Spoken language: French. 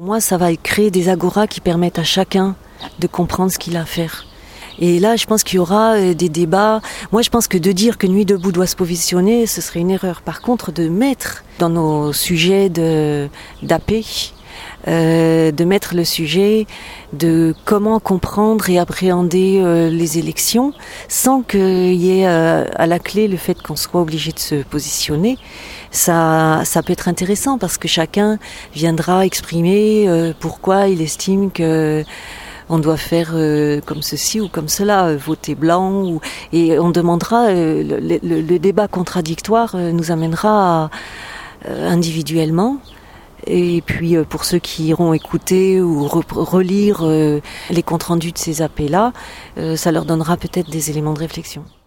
Moi, ça va créer des agoras qui permettent à chacun de comprendre ce qu'il a à faire. Et là, je pense qu'il y aura des débats. Moi, je pense que de dire que Nuit debout doit se positionner, ce serait une erreur. Par contre, de mettre dans nos sujets d'AP, de mettre le sujet de comment comprendre et appréhender les élections sans qu'il y ait à la clé le fait qu'on soit obligé de se positionner. Ça peut être intéressant parce que chacun viendra exprimer pourquoi il estime que on doit faire comme ceci ou comme cela, voter blanc. Et on demandera, le débat contradictoire nous amènera individuellement. Et puis pour ceux qui iront écouter ou relire les comptes rendus de ces AP-là, ça leur donnera peut-être des éléments de réflexion.